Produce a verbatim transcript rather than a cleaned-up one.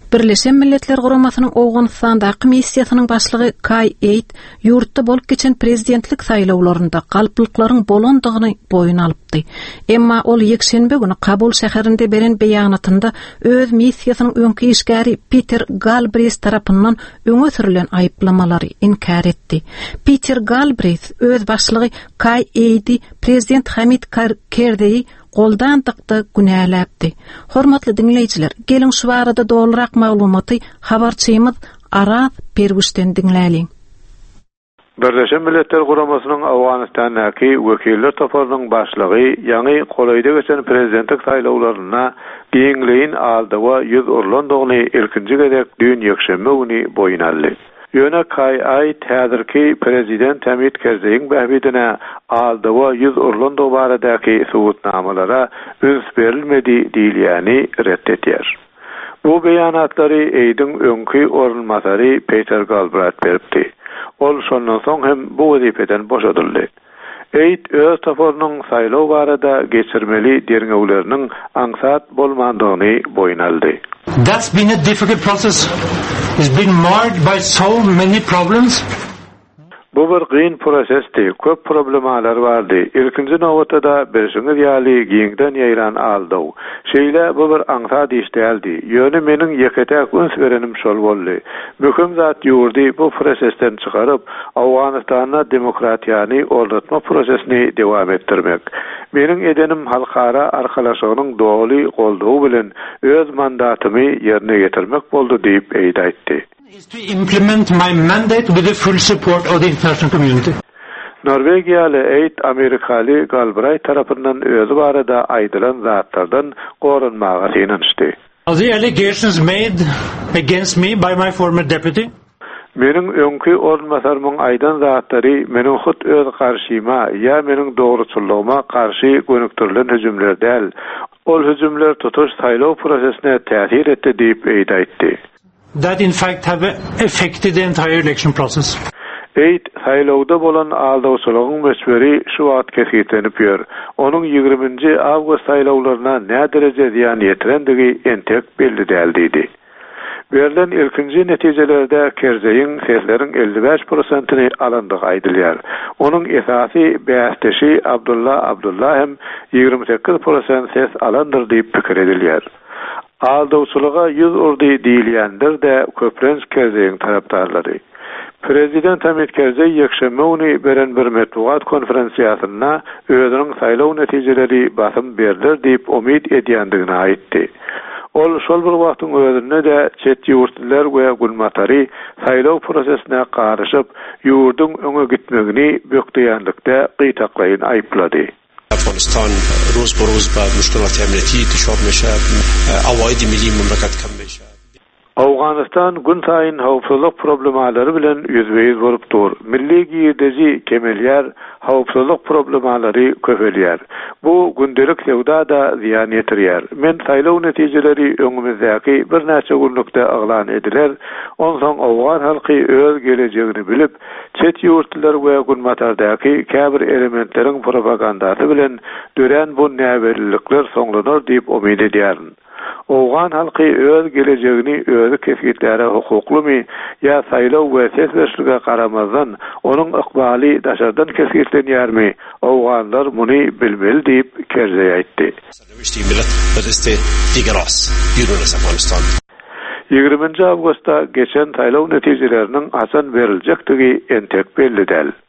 Birleşen Milletler Guramasynyň Awganystandaky missiýasynyň başlygy Kay Eid ýurtda bolup geçen prezidentlik saýlawlarynda galplyklaryň bolandygyny boýuna alypdy. Emma ol ýekşenbe güni Kabul şäherinde beren beýanatynda öz missiýasynyň öňki işgäri Peter Galbraith tarapyndan öňe sürülen aýyplamalary inkar etdi. Peter Galbraith öz başlygy Kay Eid'i prezident Hamid Karzai goldan tıqda günäläpdi. Hormatly dinleýijiler, gelin şu barada dolurak maglumaty habarçymyz Araz Perwişden dinläliň. Birleşen Milletler Guramasynyň Awganystandaky wekiller toparynyň başlygy ýa-ni golaýda geçen prezidentlik saýlawlaryna giňleýin aldyga ýüz urlandygyny ilkinji gezek dün ýekşenbe güni boýun aldy. Ýöne Kay Eid häzirki prezident Hamid Karzaiň bähbidine aldyga ýüz urlandygy baradaky subutnamalara öz berilmedi diýilýäni reddetýär. Bu beýanatlary Eid'in öňki ornmasary Peter Galbraith beripdi. Ol şondan soň hem bu wezipeden boşadyldy. Eid öz toparynyň saýlaw barada geçirmeli derňewleriniň aňsat bolmandygyny boýun aldy. That's been a difficult process. It's been marred by so many problems. Bu bir gyn prosesdi, köp problemalar bardy. İlkinji nowatda berşiňiz ýaly giňden ýaýran aldy. Şeýle bu bir aňsat iş däldi. Ýöne meniň ýeketäk öns berenim şol boldy. Möhüm zat ýurdy bu prosesden çykaryp, Awganystanda demokratiýany ordatma prosesini dowam etdirmek. Meniň edenim halkara arkalaşygynyň doly goldagy bilen öz mandatymy ýerine getirmek boldy diýip Eid aýtdy. Is to implement my mandate with the full support of the international community. Norvegiýaly Eid Amerikaly Galbraith tarapyndan özü barada aýdylan zatlardan gorunmaga synanyşdy. The allegations made against me by my former deputy. Meniň öňki ornmasarymyň aýdan zatlary meniň hut öz karşyma ýa meniň dogruçylygyma karşy gönüktirilen hüjümler däl. Ol hüjümler tutuş saýlaw prosesine täsir etdi diýip Eid aýtdy. That in fact have affected the entire election process. Eid saýlawda bolan aldawçylygyň mesberi şu wagt kesitlenip ýör. Onuň ýygrüminji awgust saýlawlaryna nä derejede ýan ýetirendigi entek belli däl diýdi. Berilen ilkinji netijelerde Karzaiň sesleriň elli beş prosentyny alandygy aýdylýar. Onuň esasy bästeşi Abdullah Abdullah hem ýygrimi sekiz prosent ses alandyr diýip pikir edilýär. Aldawçylyga ýüz urdy diýilýändir de köprenç Karzaiň tarapdarlary. Prezident Hamid Karzai ýekşenbe güni beren bir matbuat konferensiýasyna özüniň saýlaw netijeleri basym berdiler diýip umid edýändigini aýtdy. Ol şol bir wagtyň özünde de çet ýurtlylar we gulmatary saýlaw prosesine garaşyp ýurdun öňe gitmegini bökdiýänlikde gytaklaýyn aýplady. افغانستان روز به روز به مشکلات امنیتی دچار میشه، عواید ملی مملکت کم میشه. Awganystan gün saýyn howpsuzlyk problemalary bilen ýüzbeýiz bolup dur. Milli giýirdeji kemelýär, howpsuzlyk problemalary köpelýär. Bu gündelik sewdada ziýan ýetirýär. Men saýlaw netijeleri öňümizdäki bir näçe günlükde aglan ediler. Onsoň Awgan halky öz gelejegini bilip, çet ýurtlylar we gulmatardaky käbir elementleriň propagandasy bilen dören bu näberlikler soňlanır diýip umid edýär. Awgan halky öz gelejegini özü kesgitlere hukuklumy ýa saýlaw we ses berişige garamazdan onuň ykbaly daşardan kesgitlenýärmi? Awganlar muny bilmeli diýip Karzai aýtdy. ýygrüminji awgustda geçen saýlaw netijeleriniň asan beriljektigi entek belli däl.